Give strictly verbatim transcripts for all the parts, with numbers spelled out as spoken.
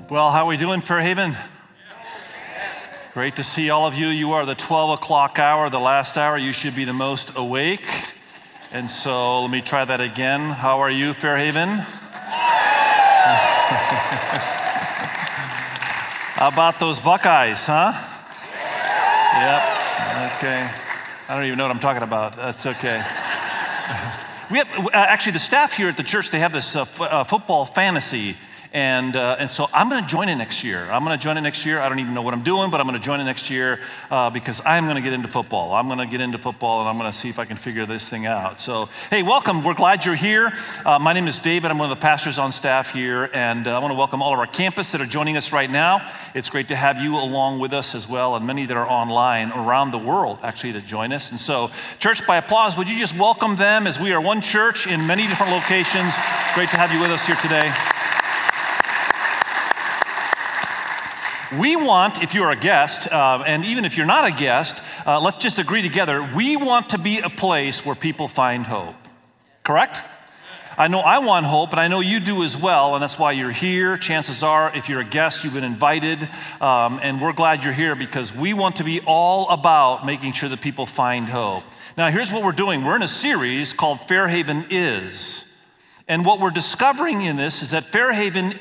Well, how are we doing, Fairhaven? Great to see all of you. You are the twelve o'clock hour, the last hour. You should be the most awake. And so let me try that again. How are you, Fairhaven? How about those Buckeyes, huh? Yep. Okay. I don't even know what I'm talking about. That's okay. We have, uh, actually, the staff here at the church, they have this uh, f- uh, football fantasy. And uh, and so I'm going to join it next year. I'm going to join it next year. I don't even know what I'm doing, but I'm going to join it next year uh, because I'm going to get into football. I'm going to get into football, and I'm going to see if I can figure this thing out. So, hey, welcome. We're glad you're here. Uh, my name is David. I'm one of the pastors on staff here, and uh, I want to welcome all of our campus that are joining us right now. It's great to have you along with us as well, and many that are online around the world, actually, that join us. And so, church, by applause, would you just welcome them as we are one church in many different locations. Great to have you with us here today. We want, if you're a guest, uh, and even if you're not a guest, uh, let's just agree together, we want to be a place where people find hope. Correct? I know I want hope, and I know you do as well, and that's why you're here. Chances are, if you're a guest, you've been invited, um, and we're glad you're here because we want to be all about making sure that people find hope. Now, here's what we're doing. We're in a series called Fairhaven Is, and what we're discovering in this is that Fairhaven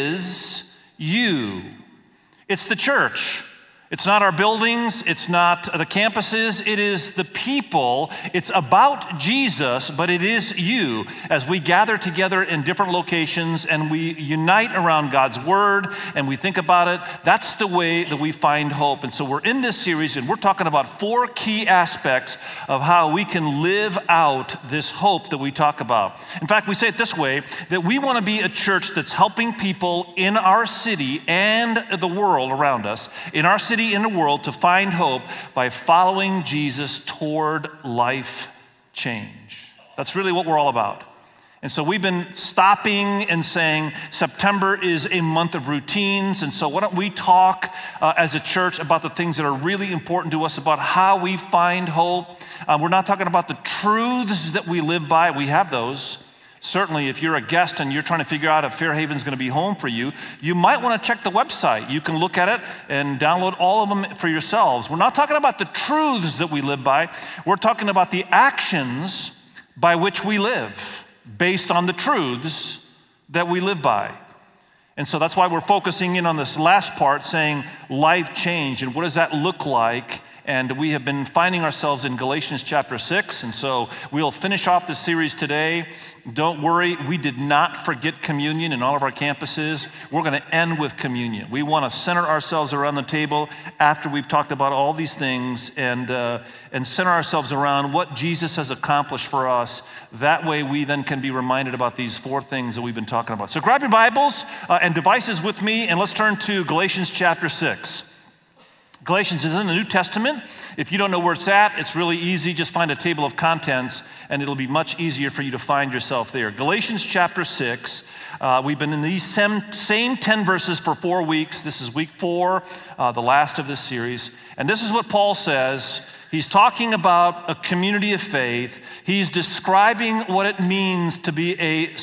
is you. It's the church. It's not our buildings. It's not the campuses. It is the people. It's about Jesus, but it is you as we gather together in different locations and we unite around God's word and we think about it. That's the way that we find hope. And so we're in this series and we're talking about four key aspects of how we can live out this hope that we talk about. In fact, we say it this way, that we want to be a church that's helping people in our city and the world around us, in our city, in the world, to find hope by following Jesus toward life change. That's really what we're all about. And so we've been stopping and saying September is a month of routines, and so why don't we talk uh, as a church about the things that are really important to us about how we find hope. Uh, we're not talking about the truths that we live by. We have those. Certainly, if you're a guest and you're trying to figure out if Fairhaven's going to be home for you, you might want to check the website. You can look at it and download all of them for yourselves. We're not talking about the truths that we live by. We're talking about the actions by which we live based on the truths that we live by. And so that's why we're focusing in on this last part, saying life change, and what does that look like? And we have been finding ourselves in Galatians chapter six, and so we'll finish off this series today. Don't worry, we did not forget communion in all of our campuses. We're going to end with communion. We want to center ourselves around the table after we've talked about all these things and, uh, and center ourselves around what Jesus has accomplished for us. That way we then can be reminded about these four things that we've been talking about. So grab your Bibles uh, and devices with me, and let's turn to Galatians chapter six. Galatians is in the New Testament. If you don't know where it's at, it's really easy. Just find a table of contents, and it'll be much easier for you to find yourself there. Galatians chapter six. Uh, we've been in these same, same ten verses for four weeks. This is week four, uh, the last of this series. And this is what Paul says. He's talking about a community of faith. He's describing what it means to be a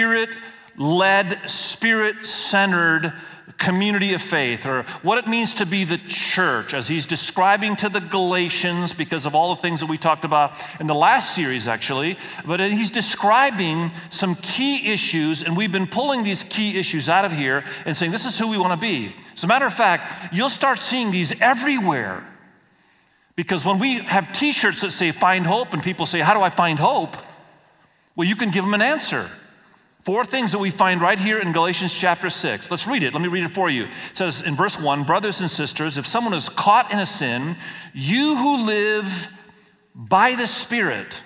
spirit-led, spirit-centered community of faith, or what it means to be the church, as he's describing to the Galatians because of all the things that we talked about in the last series, actually. But he's describing some key issues, and we've been pulling these key issues out of here and saying, this is who we want to be. As a matter of fact, you'll start seeing these everywhere. Because when we have t-shirts that say, find hope, and people say, how do I find hope? Well, you can give them an answer. Four things that we find right here in Galatians chapter six. Let's read it. Let me read it for you. It says in verse one, brothers and sisters, if someone is caught in a sin, you who live by the Spirit,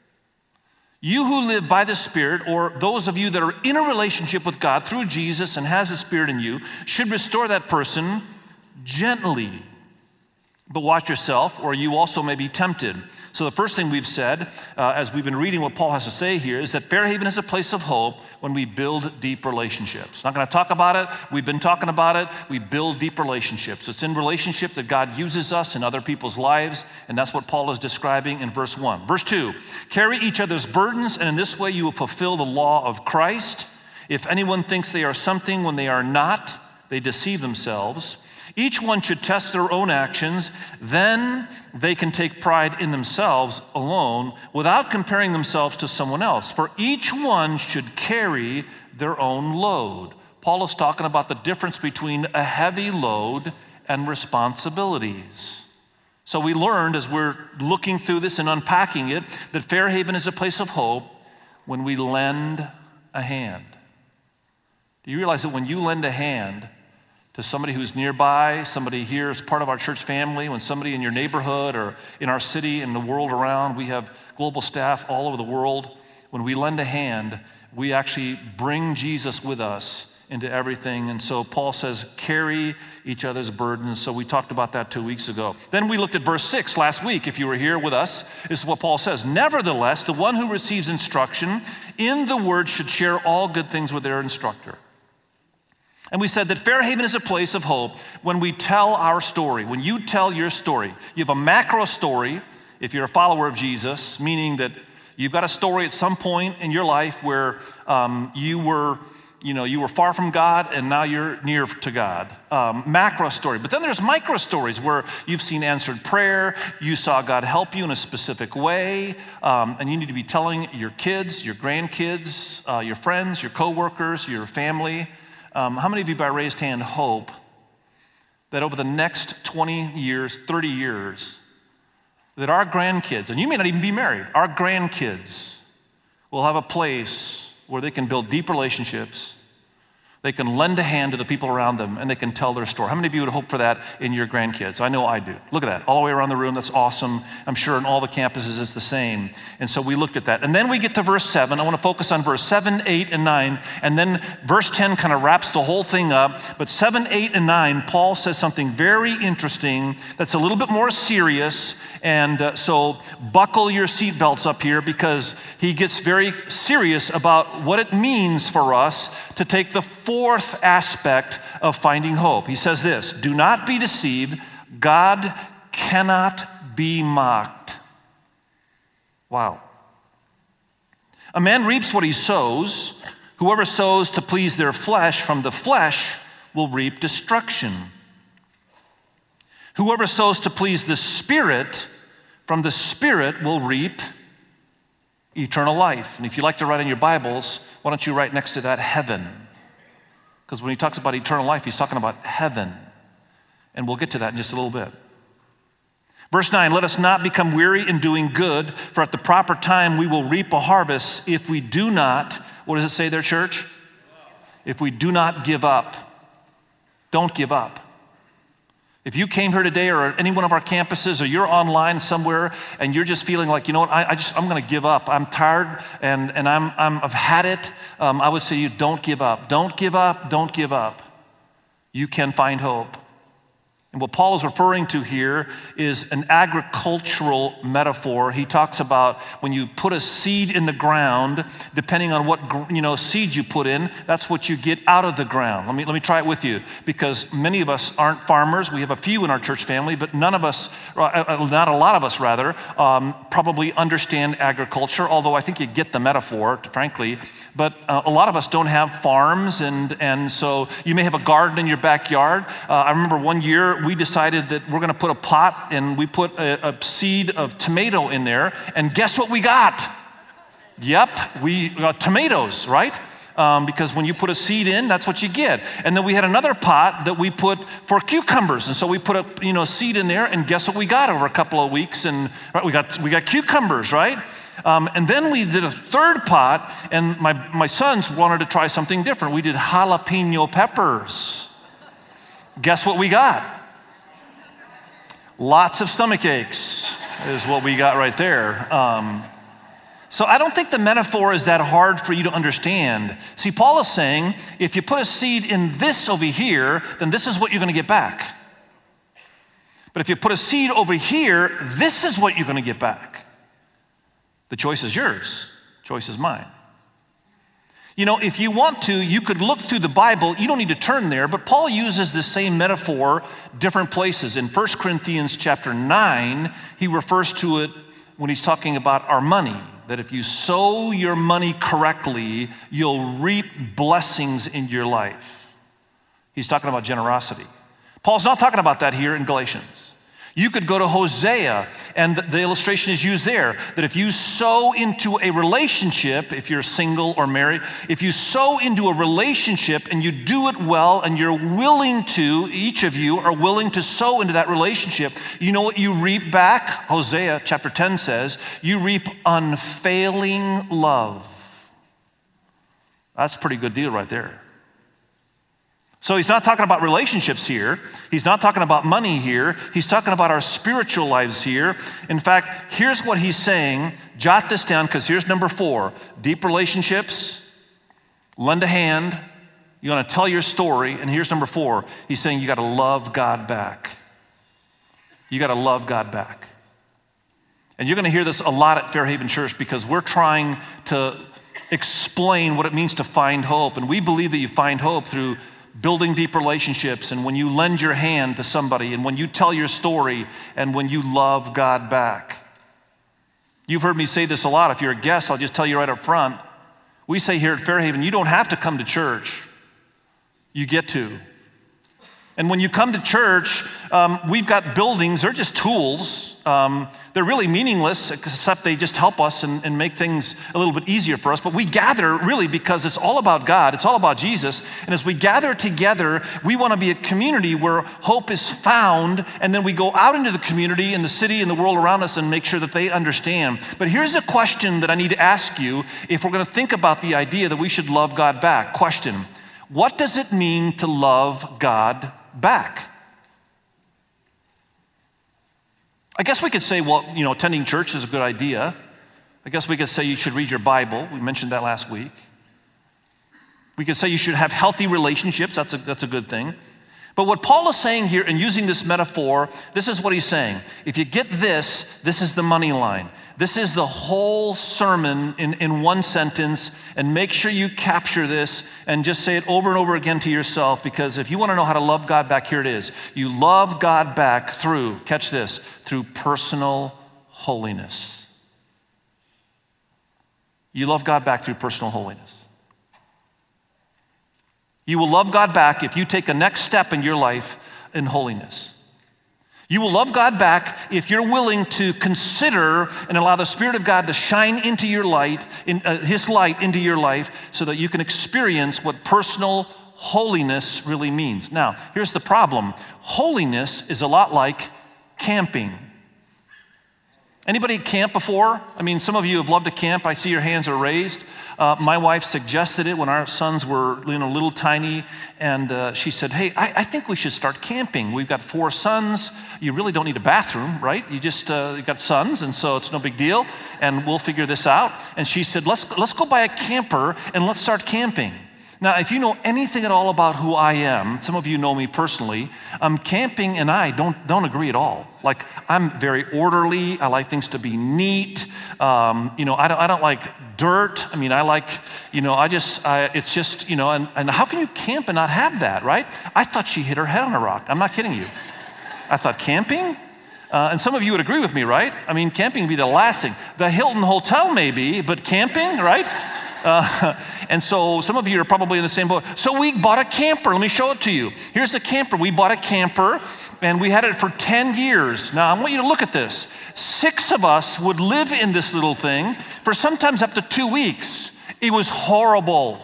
you who live by the Spirit, or those of you that are in a relationship with God through Jesus and has the Spirit in you, should restore that person gently. But watch yourself, or you also may be tempted. So the first thing we've said, uh, as we've been reading what Paul has to say here, is that Fairhaven is a place of hope when we build deep relationships. Not going to talk about it. We've been talking about it. We build deep relationships. It's in relationship that God uses us in other people's lives, and that's what Paul is describing in verse one. Verse two, carry each other's burdens, and in this way you will fulfill the law of Christ. If anyone thinks they are something when they are not, they deceive themselves. Each one should test their own actions, then they can take pride in themselves alone without comparing themselves to someone else. For each one should carry their own load. Paul is talking about the difference between a heavy load and responsibilities. So we learned as we're looking through this and unpacking it that Fairhaven is a place of hope when we lend a hand. Do you realize that when you lend a hand to somebody who's nearby, somebody here is part of our church family, when somebody in your neighborhood or in our city and the world around, we have global staff all over the world, when we lend a hand, we actually bring Jesus with us into everything. And so Paul says, carry each other's burdens. So we talked about that two weeks ago. Then we looked at verse six last week. If you were here with us, this is what Paul says. Nevertheless, the one who receives instruction in the word should share all good things with their instructor. And we said that Fairhaven is a place of hope when we tell our story. When you tell your story, you have a macro story, if you're a follower of Jesus, meaning that you've got a story at some point in your life where um, you were, you know, you were far from God and now you're near to God. Um, macro story. But then there's micro stories where you've seen answered prayer, you saw God help you in a specific way, um, and you need to be telling your kids, your grandkids, uh, your friends, your coworkers, your family. Um, how many of you by raised hand hope that over the next twenty years, thirty years, that our grandkids, and you may not even be married, our grandkids will have a place where they can build deep relationships, they can lend a hand to the people around them, and they can tell their story. How many of you would hope for that in your grandkids? I know I do. Look at that, all the way around the room. That's awesome. I'm sure in all the campuses it's the same. And so we looked at that. And then we get to verse seven. I want to focus on verse seven, eight, and nine. And then verse ten kind of wraps the whole thing up. But seven, eight, and nine, Paul says something very interesting that's a little bit more serious. And uh, so buckle your seatbelts up here, because he gets very serious about what it means for us to take the fourth aspect of finding hope. He says this: do not be deceived. God cannot be mocked. Wow. A man reaps what he sows. Whoever sows to please their flesh from the flesh will reap destruction. Whoever sows to please the Spirit from the Spirit will reap eternal life. And if you like to write in your Bibles, why don't you write next to that heaven? Because when he talks about eternal life, he's talking about heaven. And we'll get to that in just a little bit. Verse nine, let us not become weary in doing good, for at the proper time we will reap a harvest if we do not, what does it say there, church? If we do not give up. Don't give up. If you came here today or at any one of our campuses, or you're online somewhere and you're just feeling like, you know what, I, I just, I'm going to give up. I'm tired and, and I'm, I'm, I've had it. Um, I would say you don't give up. Don't give up. Don't give up. You can find hope. And what Paul is referring to here is an agricultural metaphor. He talks about when you put a seed in the ground, depending on what you know seed you put in, that's what you get out of the ground. Let me let me try it with you, because many of us aren't farmers. We have a few in our church family, but none of us, not a lot of us rather, um, probably understand agriculture. Although I think you get the metaphor, frankly. But uh, a lot of us don't have farms, and and so you may have a garden in your backyard. Uh, I remember one year, we decided that we're going to put a pot and we put a, a seed of tomato in there, and guess what we got? Yep, we got tomatoes, right? Um, because when you put a seed in, that's what you get. And then we had another pot that we put for cucumbers, and so we put a you know seed in there, and guess what we got over a couple of weeks? And right, we got we got cucumbers, right? Um, and then we did a third pot, and my my sons wanted to try something different. We did jalapeno peppers. Guess what we got? Lots of stomach aches is what we got right there. Um, so I don't think the metaphor is that hard for you to understand. See, Paul is saying, if you put a seed in this over here, then this is what you're going to get back. But if you put a seed over here, this is what you're going to get back. The choice is yours. The choice is mine. You know, if you want to, you could look through the Bible. You don't need to turn there, but Paul uses the same metaphor different places. In First Corinthians chapter nine, he refers to it when he's talking about our money, that if you sow your money correctly, you'll reap blessings in your life. He's talking about generosity. Paul's not talking about that here in Galatians. You could go to Hosea, and the illustration is used there, that if you sow into a relationship, if you're single or married, if you sow into a relationship and you do it well and you're willing to, each of you are willing to sow into that relationship, you know what you reap back? Hosea chapter ten says, you reap unfailing love. That's a pretty good deal right there. So he's not talking about relationships here. He's not talking about money here. He's talking about our spiritual lives here. In fact, here's what he's saying. Jot this down because here's number four. Deep relationships, lend a hand. You want to tell your story. And here's number four. He's saying you got to love God back. You got to love God back. And you're going to hear this a lot at Fairhaven Church because we're trying to explain what it means to find hope. And we believe that you find hope through building deep relationships, and when you lend your hand to somebody, and when you tell your story, and when you love God back. You've heard me say this a lot. If you're a guest, I'll just tell you right up front. We say here at Fairhaven, you don't have to come to church. You get to. And when you come to church, um, we've got buildings. They're just tools. Um, they're really meaningless, except they just help us and, and make things a little bit easier for us. But we gather really because it's all about God. It's all about Jesus. And as we gather together, we want to be a community where hope is found. And then we go out into the community, in the city, and the world around us and make sure that they understand. But here's a question that I need to ask you if we're going to think about the idea that we should love God back. Question: what does it mean to love God back? I guess we could say, well, you know, attending church is a good idea. I guess we could say you should read your Bible. We mentioned that last week. We could say you should have healthy relationships. That's a, that's a good thing. But what Paul is saying here, and using this metaphor, this is what he's saying. If you get this, this is the money line. This is the whole sermon in, in one sentence, and make sure you capture this and just say it over and over again to yourself, because if you want to know how to love God back, here it is. You love God back through, catch this, through personal holiness. You love God back through personal holiness. You will love God back if you take a next step in your life in holiness. You will love God back if you're willing to consider and allow the Spirit of God to shine into your light, in, uh, His light into your life, so that you can experience what personal holiness really means. Now, here's the problem. Holiness is a lot like camping. Anybody camp before? I mean, some of you have loved to camp. I see your hands are raised. Uh, my wife suggested it when our sons were, you know, little tiny, and uh, she said, hey, I, I think we should start camping. We've got four sons. You really don't need a bathroom, right? You just uh, you got sons, and so it's no big deal, and we'll figure this out. And she said, let's let's go buy a camper and let's start camping. Now, if you know anything at all about who I am, some of you know me personally, um, camping and I don't don't agree at all. Like, I'm very orderly. I like things to be neat. Um, you know, I don't I don't like dirt. I mean, I like, you know, I just, I, it's just, you know, and, and how can you camp and not have that, right? I thought she hit her head on a rock. I'm not kidding you. I thought, camping? Uh, and some of you would agree with me, right? I mean, camping would be the last thing. The Hilton Hotel maybe, but camping, right? Uh, and so some of you are probably in the same boat. So we bought a camper. Let me show it to you. Here's the camper. We bought a camper, and we had it for ten years. Now, I want you to look at this. Six of us would live in this little thing for sometimes up to two weeks. It was horrible.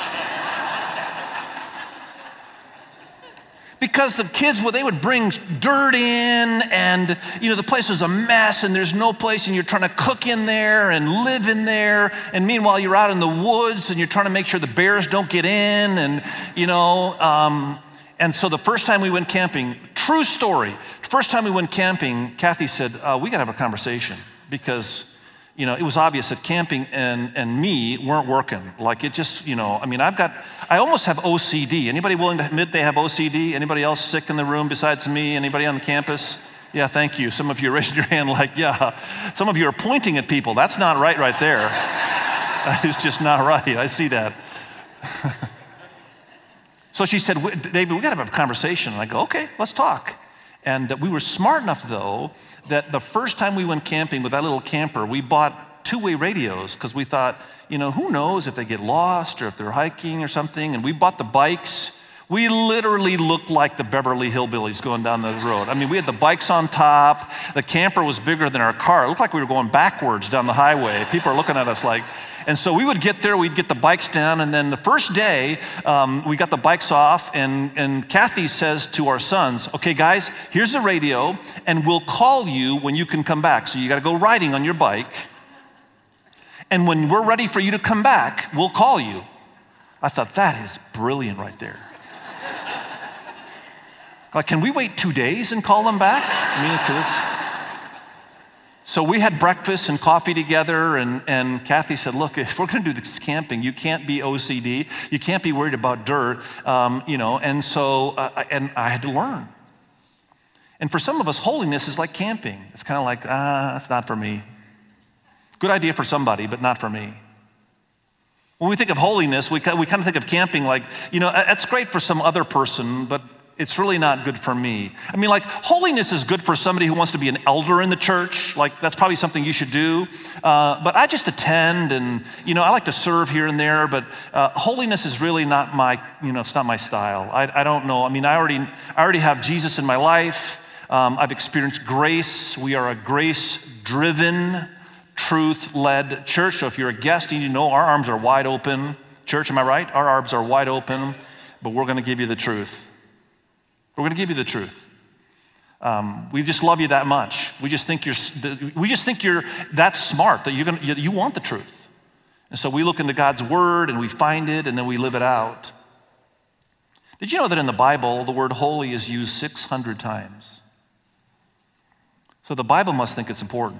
Because the kids, well, they would bring dirt in, and, you know, the place was a mess, and there's no place, and you're trying to cook in there and live in there, and meanwhile, you're out in the woods, and you're trying to make sure the bears don't get in, and, you know, um, and so the first time we went camping, true story, first time we went camping, Kathy said, uh, we got to have a conversation, because, you know, it was obvious that camping and, and me weren't working. Like, it just, you know, I mean, I've got, I almost have O C D. Anybody willing to admit they have O C D? Anybody else sick in the room besides me? Anybody on the campus? Yeah, thank you. Some of you are raising your hand like, yeah. Some of you are pointing at people. That's not right right there. That is just not right. I see that. So she said, David, we got to have a conversation. And I go, okay, let's talk. And we were smart enough, though, that the first time we went camping with that little camper, we bought two-way radios because we thought, you know, who knows if they get lost or if they're hiking or something. And we bought the bikes. We literally looked like the Beverly Hillbillies going down the road. I mean, we had the bikes on top. The camper was bigger than our car. It looked like we were going backwards down the highway. People are looking at us like, and so we would get there, we'd get the bikes down, and then the first day, um, we got the bikes off, and, and Kathy says to our sons, okay, guys, here's the radio, and we'll call you when you can come back. So you got to go riding on your bike, and when we're ready for you to come back, we'll call you. I thought, that is brilliant right there. Like, can we wait two days and call them back? I mean, 'cause it's, so we had breakfast and coffee together, and, and Kathy said, look, if we're going to do this camping, you can't be O C D. You can't be worried about dirt, um, you know, and so, uh, and I had to learn. And for some of us, holiness is like camping. It's kind of like, ah, that's not for me. Good idea for somebody, but not for me. When we think of holiness, we, we kind of think of camping like, you know, that's great for some other person, but it's really not good for me. I mean, like, holiness is good for somebody who wants to be an elder in the church. Like, that's probably something you should do. Uh, but I just attend, and, you know, I like to serve here and there, but uh, holiness is really not my, you know, it's not my style. I, I don't know. I mean, I already, I already have Jesus in my life. Um, I've experienced grace. We are a grace-driven, truth-led church. So if you're a guest, you need to know our arms are wide open. Church, am I right? Our arms are wide open, but we're going to give you the truth. We're going to give you the truth. Um, we just love you that much. We just think you're. We just think you're that smart that you're going. You, you want the truth, and so we look into God's Word and we find it, and then we live it out. Did you know that in the Bible the word holy is used six hundred times? So the Bible must think it's important.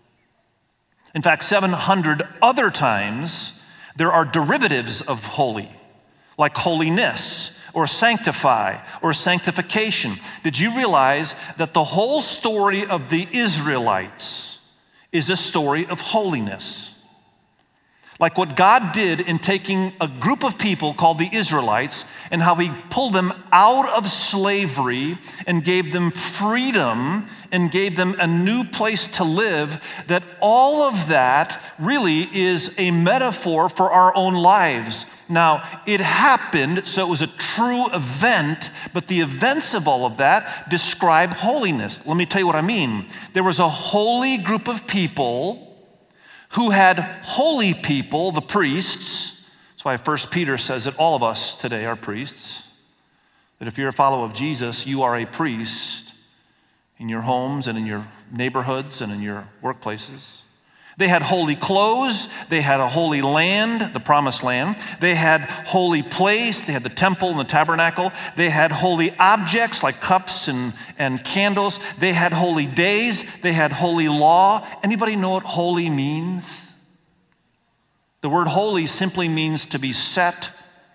In fact, seven hundred other times there are derivatives of holy, like holiness, or sanctify, or sanctification. Did you realize that the whole story of the Israelites is a story of holiness? Like what God did in taking a group of people called the Israelites and how he pulled them out of slavery and gave them freedom and gave them a new place to live, that all of that really is a metaphor for our own lives. Now, it happened, so it was a true event, but the events of all of that describe holiness. Let me tell you what I mean. There was a holy group of people who had holy people, the priests. That's why First Peter says that all of us today are priests. That if you're a follower of Jesus, you are a priest in your homes and in your neighborhoods and in your workplaces. They had holy clothes, they had a holy land, the promised land. They had holy place, they had the temple and the tabernacle. They had holy objects like cups and, and candles. They had holy days, they had holy law. Anybody know what holy means? The word holy simply means to be set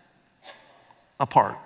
apart.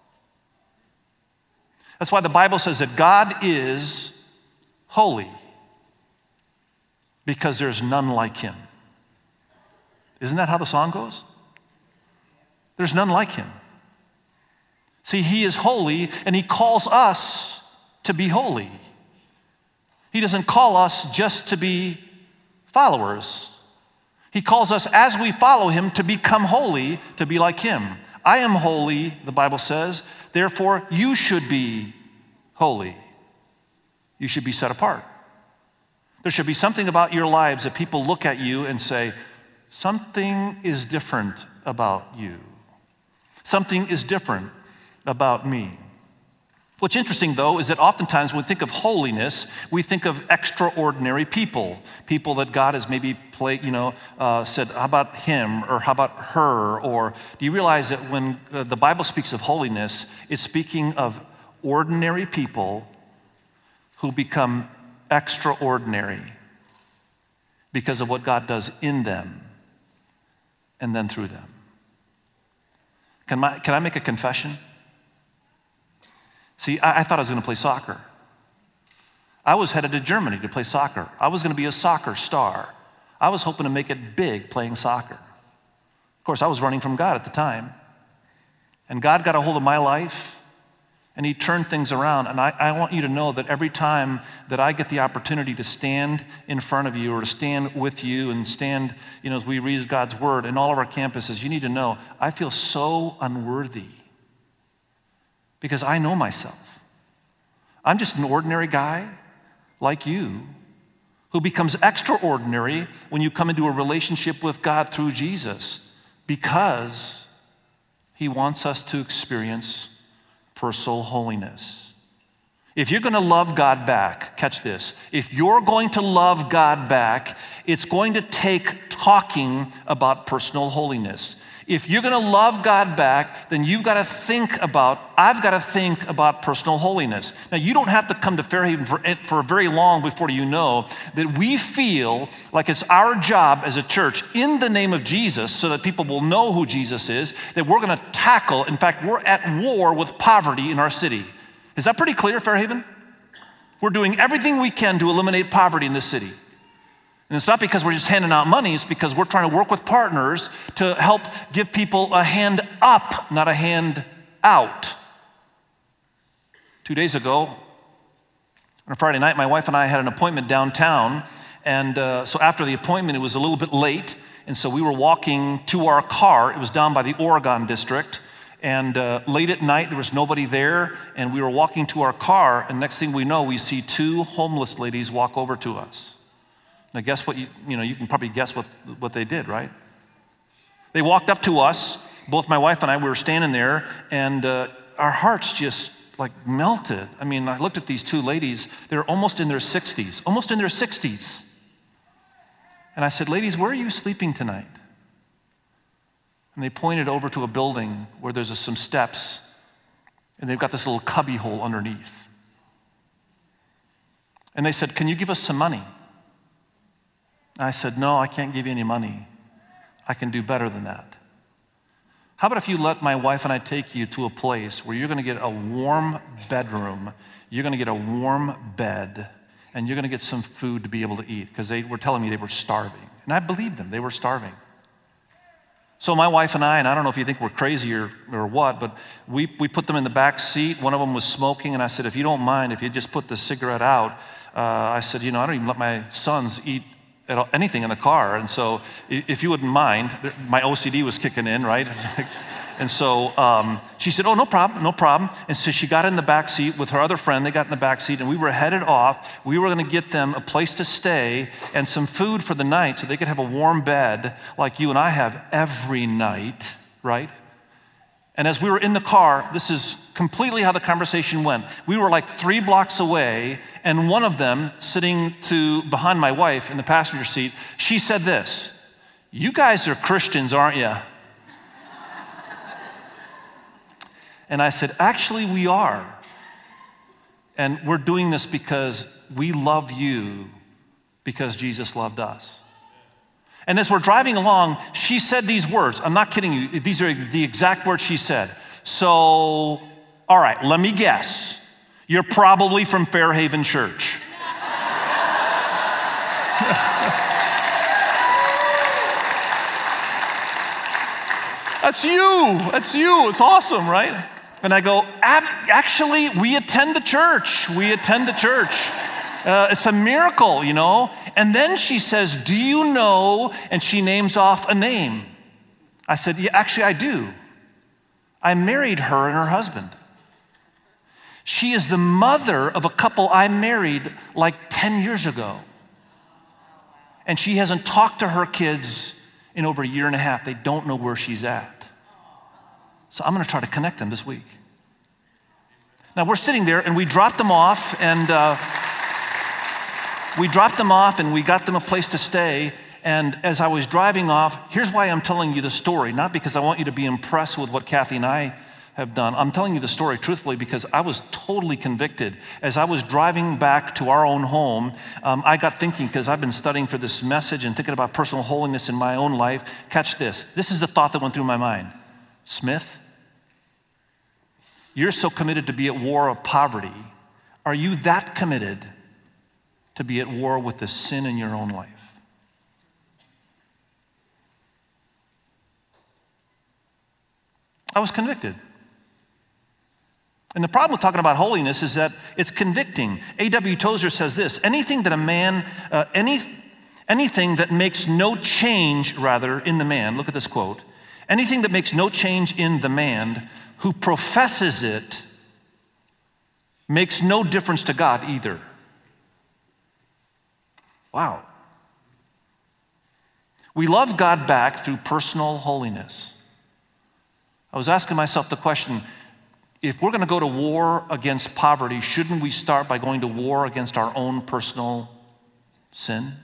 That's why the Bible says that God is holy, because there's none like him. Isn't that how the song goes? There's none like him. See, he is holy, and he calls us to be holy. He doesn't call us just to be followers. He calls us, as we follow him, to become holy, to be like him. I am holy, the Bible says, therefore you should be holy. You should be set apart. There should be something about your lives that people look at you and say, something is different about you. Something is different about me. What's interesting, though, is that oftentimes when we think of holiness, we think of extraordinary people, people that God has maybe played, you know, uh, said, how about him, or how about her? Or do you realize that when uh, the Bible speaks of holiness, it's speaking of ordinary people who become extraordinary because of what God does in them and then through them. Can, my, can I make a confession? See, I, I thought I was going to play soccer. I was headed to Germany to play soccer. I was going to be a soccer star. I was hoping to make it big playing soccer. Of course, I was running from God at the time. And God got a hold of my life, and he turned things around. And I, I want you to know that every time that I get the opportunity to stand in front of you or to stand with you and stand, you know, as we read God's word in all of our campuses, you need to know I feel so unworthy. because I know myself. I'm just an ordinary guy like you who becomes extraordinary when you come into a relationship with God through Jesus, because he wants us to experience personal holiness. If you're going to love God back, catch this, if you're going to love God back, it's going to take talking about personal holiness. If you're going to love God back, then you've got to think about, I've got to think about personal holiness. Now, you don't have to come to Fairhaven for, for very long before you know that we feel like it's our job as a church, in the name of Jesus, so that people will know who Jesus is, that we're going to tackle, in fact, we're at war with poverty in our city. Is that pretty clear, Fairhaven? We're doing everything we can to eliminate poverty in this city. And it's not because we're just handing out money, it's because we're trying to work with partners to help give people a hand up, not a hand out. Two days ago, on a Friday night, my wife and I had an appointment downtown, and uh, so after the appointment, it was a little bit late, and so we were walking to our car. It was down by the Oregon district, and uh, late at night, there was nobody there, and we were walking to our car, and next thing we know, we see two homeless ladies walk over to us. Now, guess what? You, you know, you can probably guess what, what they did, right? They walked up to us. Both my wife and I, we were standing there, and uh, our hearts just like melted. I mean, I looked at these two ladies. They're almost in their sixties, almost in their sixties. And I said, ladies, where are you sleeping tonight? And they pointed over to a building where there's a, some steps, and they've got this little cubby hole underneath. And they said, can you give us some money? I said, no, I can't give you any money. I can do better than that. How about if you let my wife and I take you to a place where you're going to get a warm bedroom, you're going to get a warm bed, and you're going to get some food to be able to eat, because they were telling me they were starving. And I believed them. They were starving. So my wife and I, and I don't know if you think we're crazy or, or what, but we, we put them in the back seat. One of them was smoking, and I said, if you don't mind, if you just put the cigarette out, uh, I said, you know, I don't even let my sons eat anything in the car, and so if you wouldn't mind, my O C D was kicking in, right? And so um, she said, oh, no problem, no problem. And so she got in the back seat with her other friend. They got in the back seat, and we were headed off. We were going to get them a place to stay and some food for the night so they could have a warm bed like you and I have every night, right? And as we were in the car, this is completely how the conversation went. We were like three blocks away, and one of them, sitting to behind my wife in the passenger seat, she said this, you guys are Christians, aren't you? And I said, actually, we are. And we're doing this because we love you, because Jesus loved us. And as we're driving along, she said these words. I'm not kidding you. These are the exact words she said. So, all right, let me guess. You're probably from Fairhaven Church. That's you. That's you. It's awesome, right? And I go, actually, we attend the church. We attend the church. Uh, it's a miracle, you know? And then she says, do you know? And she names off a name. I said, yeah, actually, I do. I married her and her husband. She is the mother of a couple I married like ten years ago. And she hasn't talked to her kids in over a year and a half. They don't know where she's at. So I'm going to try to connect them this week. Now, we're sitting there, and we dropped them off, and... Uh, We dropped them off, and we got them a place to stay. And as I was driving off, here's why I'm telling you the story. Not because I want you to be impressed with what Kathy and I have done. I'm telling you the story truthfully because I was totally convicted. As I was driving back to our own home, um, I got thinking, because I've been studying for this message and thinking about personal holiness in my own life. Catch this. This is the thought that went through my mind. Smith, you're so committed to be at war of poverty. Are you that committed to be at war with the sin in your own life? I was convicted. And the problem with talking about holiness is that it's convicting. A W Tozer says this, anything that a man, uh, any, anything that makes no change, rather, in the man, look at this quote, anything that makes no change in the man who professes it makes no difference to God either. Wow. We love God back through personal holiness. I was asking myself the question, if we're going to go to war against poverty, shouldn't we start by going to war against our own personal sin?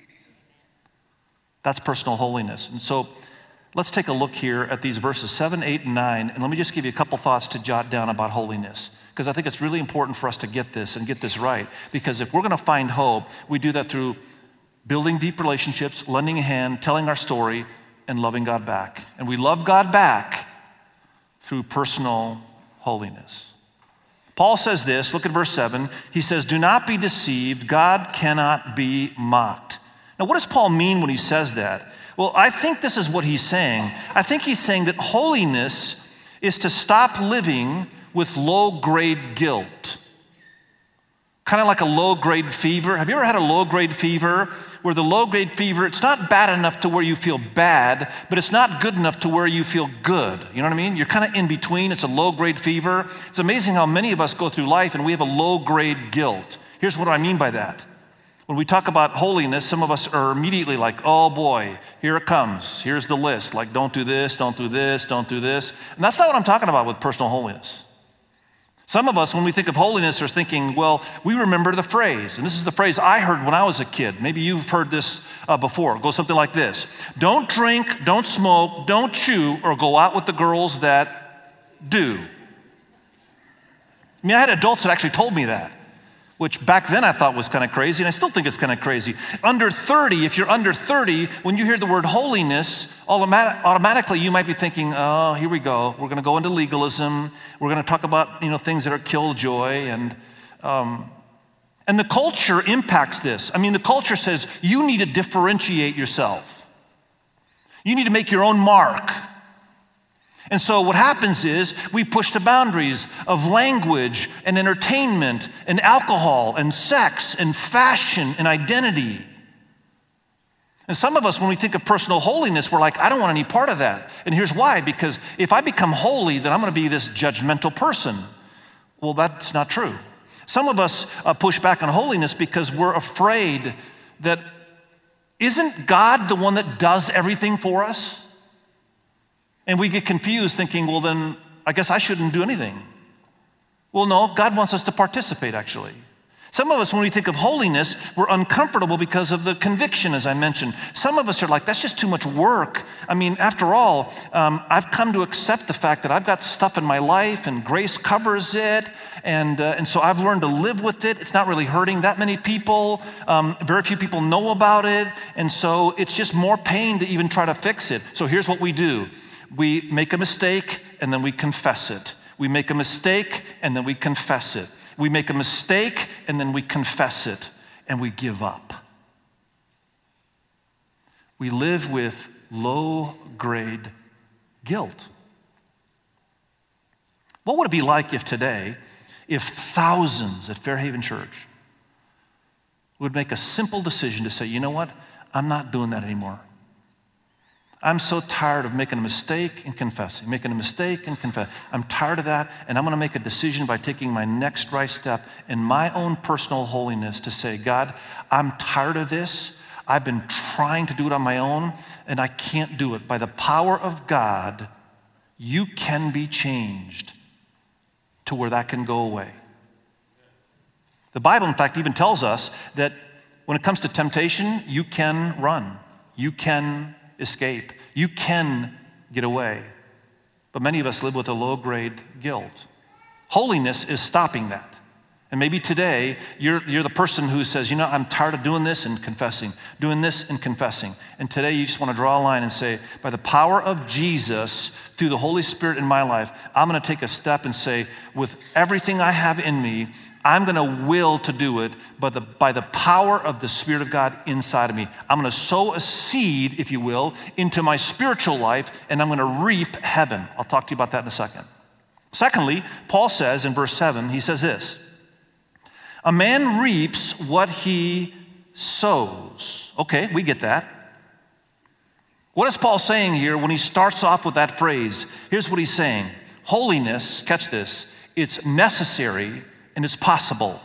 That's personal holiness. And so let's take a look here at these verses seven, eight, and nine, and let me just give you a couple thoughts to jot down about holiness, because I think it's really important for us to get this and get this right, because if we're going to find hope, we do that through building deep relationships, lending a hand, telling our story, and loving God back. And we love God back through personal holiness. Paul says this, look at verse seven. He says, do not be deceived, God cannot be mocked. Now, what does Paul mean when he says that? Well, I think this is what he's saying. I think he's saying that holiness is to stop living with low-grade guilt. Kind of like a low-grade fever. Have you ever had a low-grade fever? Where the low-grade fever, it's not bad enough to where you feel bad, but it's not good enough to where you feel good. You know what I mean? You're kind of in between. It's a low-grade fever. It's amazing how many of us go through life and we have a low-grade guilt. Here's what I mean by that. When we talk about holiness, some of us are immediately like, oh boy, here it comes. Here's the list. Like, don't do this, don't do this, don't do this. And that's not what I'm talking about with personal holiness. Some of us, when we think of holiness, are thinking, well, we remember the phrase. And this is the phrase I heard when I was a kid. Maybe you've heard this uh, before. It goes something like this. Don't drink, don't smoke, don't chew, or go out with the girls that do. I mean, I had adults that actually told me that, which back then I thought was kind of crazy, and I still think it's kind of crazy. Under thirty, if you're under thirty, when you hear the word holiness, automat- automatically you might be thinking, oh, here we go. We're going to go into legalism. We're going to talk about, you know, things that are killjoy, and um, and the culture impacts this. I mean, the culture says you need to differentiate yourself. You need to make your own mark. And so what happens is we push the boundaries of language and entertainment and alcohol and sex and fashion and identity. And some of us, when we think of personal holiness, we're like, I don't want any part of that. And here's why, because if I become holy, then I'm going to be this judgmental person. Well, that's not true. Some of us uh, push back on holiness because we're afraid that isn't God the one that does everything for us? And we get confused thinking, well, then I guess I shouldn't do anything. Well, no, God wants us to participate, actually. Some of us, when we think of holiness, we're uncomfortable because of the conviction, as I mentioned. Some of us are like, that's just too much work. I mean, after all, um, I've come to accept the fact that I've got stuff in my life and grace covers it. And, uh, and so I've learned to live with it. It's not really hurting that many people. Um, very few people know about it. And so it's just more pain to even try to fix it. So here's what we do. We make a mistake and then we confess it. We make a mistake and then we confess it. We make a mistake and then we confess it and we give up. We live with low-grade guilt. What would it be like if today, if thousands at Fairhaven Church would make a simple decision to say, you know what, I'm not doing that anymore. I'm so tired of making a mistake and confessing, making a mistake and confess. I'm tired of that, and I'm going to make a decision by taking my next right step in my own personal holiness to say, God, I'm tired of this. I've been trying to do it on my own, and I can't do it. By the power of God, you can be changed to where that can go away. The Bible, in fact, even tells us that when it comes to temptation, you can run. You can escape. You can get away. But many of us live with a low-grade guilt. Holiness is stopping that. And maybe today, you're, you're the person who says, you know, I'm tired of doing this and confessing, doing this and confessing. And today you just want to draw a line and say, by the power of Jesus, through the Holy Spirit in my life, I'm going to take a step and say, with everything I have in me, I'm going to will to do it, but the, by the power of the Spirit of God inside of me. I'm going to sow a seed, if you will, into my spiritual life, and I'm going to reap heaven. I'll talk to you about that in a second. Secondly, Paul says in verse seven, he says this, a man reaps what he sows. Okay, we get that. What is Paul saying here when he starts off with that phrase? Here's what he's saying. Holiness, catch this, it's necessary and it's possible.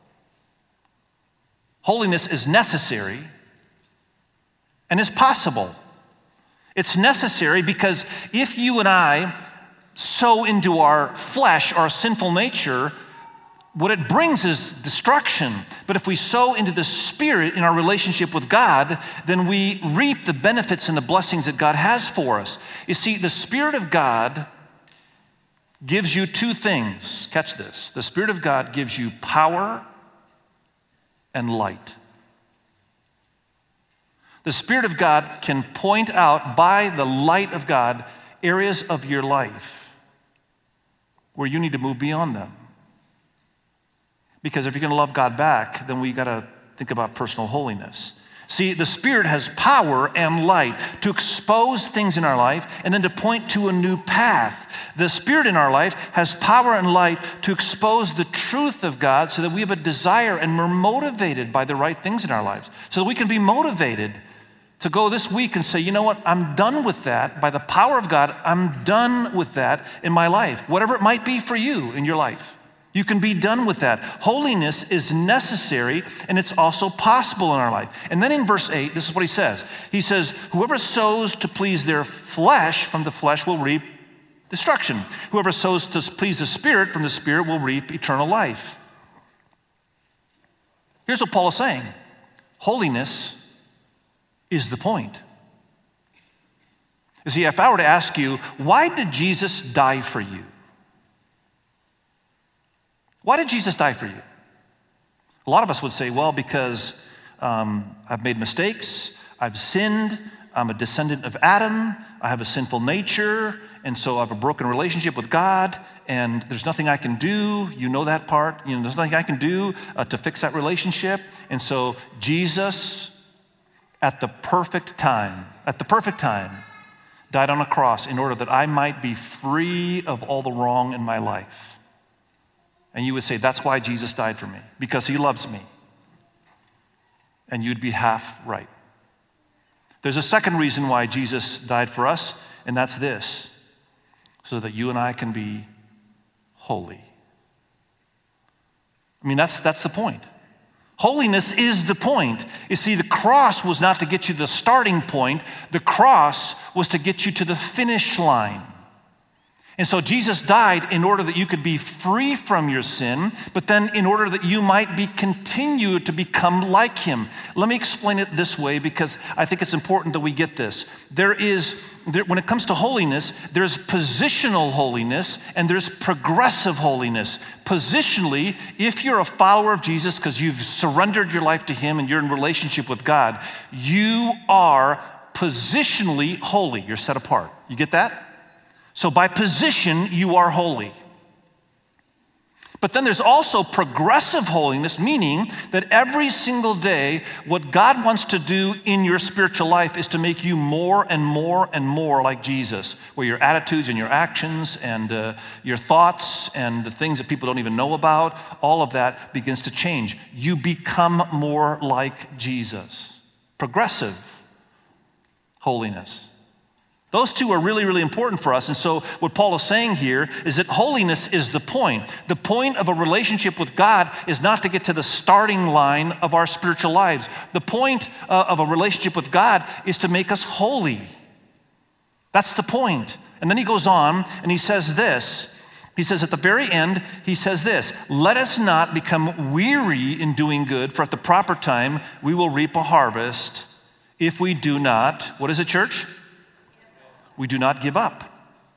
Holiness is necessary and it's possible. It's necessary because if you and I sow into our flesh, our sinful nature, what it brings is destruction. But if we sow into the Spirit in our relationship with God, then we reap the benefits and the blessings that God has for us. You see, the Spirit of God gives you two things. Catch this. The Spirit of God gives you power and light. The Spirit of God can point out by the light of God areas of your life where you need to move beyond them. Because if you're going to love God back, then we got to think about personal holiness. See, the Spirit has power and light to expose things in our life and then to point to a new path. The Spirit in our life has power and light to expose the truth of God so that we have a desire and we're motivated by the right things in our lives. So that we can be motivated to go this week and say, you know what, I'm done with that. By the power of God, I'm done with that in my life. Whatever it might be for you in your life. You can be done with that. Holiness is necessary, and it's also possible in our life. And then in verse eight, this is what he says. He says, whoever sows to please their flesh, from the flesh will reap destruction. Whoever sows to please the Spirit, from the Spirit will reap eternal life. Here's what Paul is saying. Holiness is the point. You see, if I were to ask you, why did Jesus die for you? Why did Jesus die for you? A lot of us would say, well, because um, I've made mistakes, I've sinned, I'm a descendant of Adam, I have a sinful nature, and so I have a broken relationship with God, and there's nothing I can do. You know that part. You know, there's nothing I can do uh, to fix that relationship. And so Jesus, at the perfect time, at the perfect time, died on a cross in order that I might be free of all the wrong in my life. And you would say, that's why Jesus died for me, because he loves me. And you'd be half right. There's a second reason why Jesus died for us, and that's this, so that you and I can be holy. I mean, that's, that's the point. Holiness is the point. You see, the cross was not to get you to the starting point. The cross was to get you to the finish line. And so Jesus died in order that you could be free from your sin, but then in order that you might be continue to become like him. Let me explain it this way because I think it's important that we get this. There is, there, when it comes to holiness, there's positional holiness and there's progressive holiness. Positionally, if you're a follower of Jesus because you've surrendered your life to him and you're in relationship with God, you are positionally holy. You're set apart. You get that? So by position, you are holy. But then there's also progressive holiness, meaning that every single day, what God wants to do in your spiritual life is to make you more and more and more like Jesus, where your attitudes and your actions and uh, your thoughts and the things that people don't even know about, all of that begins to change. You become more like Jesus. Progressive holiness. Those two are really, really important for us. And so what Paul is saying here is that holiness is the point. The point of a relationship with God is not to get to the starting line of our spiritual lives. The point uh, of a relationship with God is to make us holy. That's the point. And then he goes on and he says this. He says at the very end, he says this, let us not become weary in doing good, for at the proper time we will reap a harvest if we do not, what is it, church? We do not give up.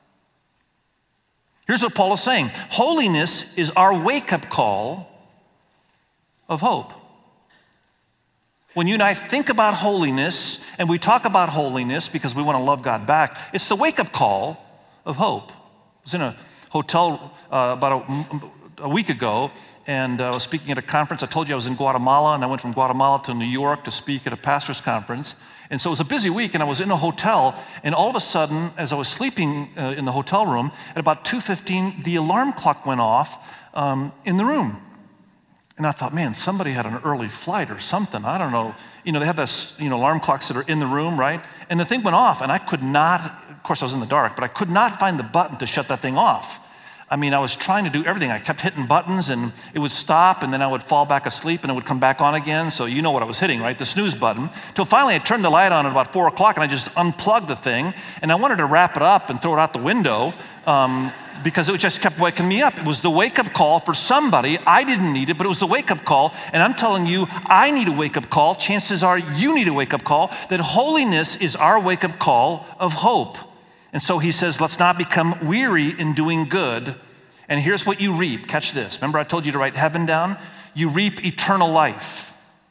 Here's what Paul is saying. Holiness is our wake-up call of hope. When you and I think about holiness, and we talk about holiness because we want to love God back, it's the wake-up call of hope. I was in a hotel uh, about a, a week ago, and uh, I was speaking at a conference. I told you I was in Guatemala, and I went from Guatemala to New York to speak at a pastor's conference. And so it was a busy week, and I was in a hotel, and all of a sudden, as I was sleeping uh, in the hotel room, at about two fifteen, the alarm clock went off um, in the room. And I thought, man, somebody had an early flight or something. I don't know. You know, they have this, you know, alarm clocks that are in the room, right? And the thing went off, and I could not, of course I was in the dark, but I could not find the button to shut that thing off. I mean, I was trying to do everything. I kept hitting buttons, and it would stop, and then I would fall back asleep, and it would come back on again. So you know what I was hitting, right? The snooze button. Till finally I turned the light on at about four o'clock, and I just unplugged the thing, and I wanted to wrap it up and throw it out the window um, because it just kept waking me up. It was the wake-up call for somebody. I didn't need it, but it was the wake-up call, and I'm telling you, I need a wake-up call. Chances are you need a wake-up call, that holiness is our wake-up call of hope. And so he says, let's not become weary in doing good. And here's what you reap. Catch this. Remember I told you to write heaven down? You reap eternal life.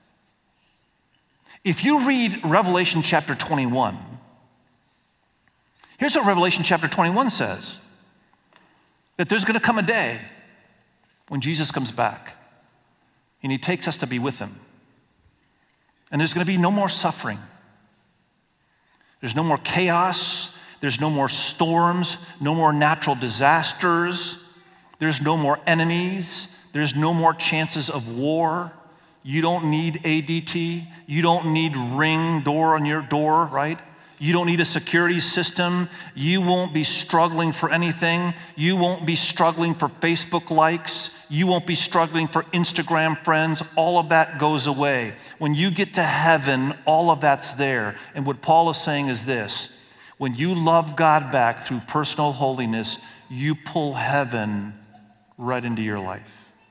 If you read Revelation chapter twenty-one, here's what Revelation chapter twenty-one says. That there's going to come a day when Jesus comes back and he takes us to be with him. And there's going to be no more suffering. There's no more chaos. There's no more storms, no more natural disasters. There's no more enemies. There's no more chances of war. You don't need A D T. You don't need Ring door on your door, right? You don't need a security system. You won't be struggling for anything. You won't be struggling for Facebook likes. You won't be struggling for Instagram friends. All of that goes away. When you get to heaven, all of that's there. And what Paul is saying is this. When you love God back through personal holiness, you pull heaven right into your life.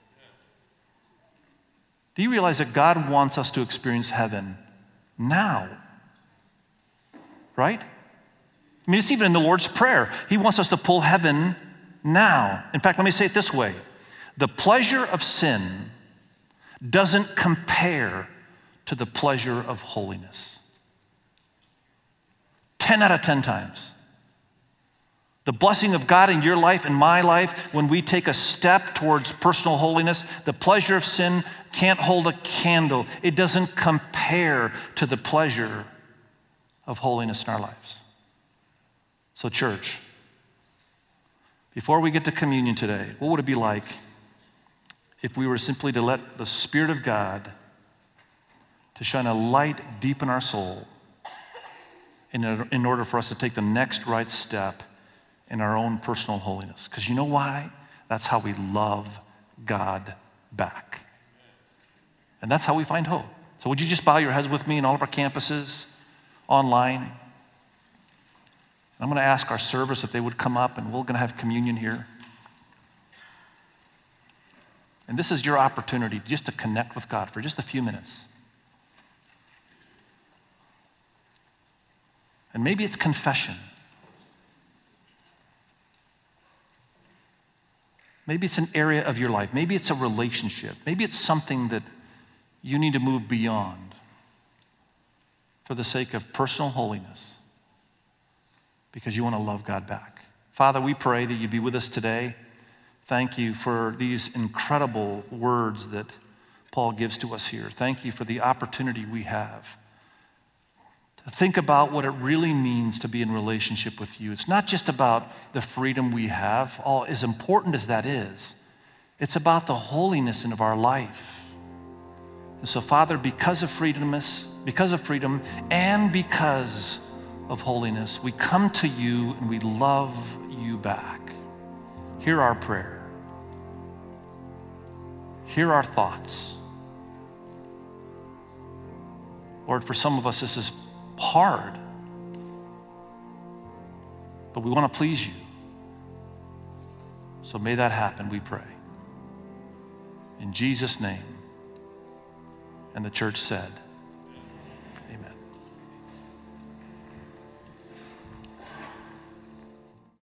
Do you realize that God wants us to experience heaven now? Right? I mean, it's even in the Lord's Prayer. He wants us to pull heaven now. In fact, let me say it this way. The pleasure of sin doesn't compare to the pleasure of holiness. ten out of ten times. The blessing of God in your life and my life, when we take a step towards personal holiness, the pleasure of sin can't hold a candle. It doesn't compare to the pleasure of holiness in our lives. So church, before we get to communion today, what would it be like if we were simply to let the Spirit of God to shine a light deep in our soul in, in order for us to take the next right step in our own personal holiness? Because you know why? That's how we love God back. And that's how we find hope. So would you just bow your heads with me in all of our campuses, online? I'm going to ask our service if they would come up, and we're going to have communion here. And this is your opportunity just to connect with God for just a few minutes. And maybe it's confession. Maybe it's an area of your life. Maybe it's a relationship. Maybe it's something that you need to move beyond for the sake of personal holiness because you want to love God back. Father, we pray that you'd be with us today. Thank you for these incredible words that Paul gives to us here. Thank you for the opportunity we have to think about what it really means to be in relationship with you. It's not just about the freedom we have, all as important as that is. It's about the holiness of our life. And so, Father, because of freedom, because of freedom and because of holiness, we come to you and we love you back. Hear our prayer. Hear our thoughts. Lord, for some of us, this is hard, but we want to please you. So may that happen, we pray. In Jesus' name. And the church said,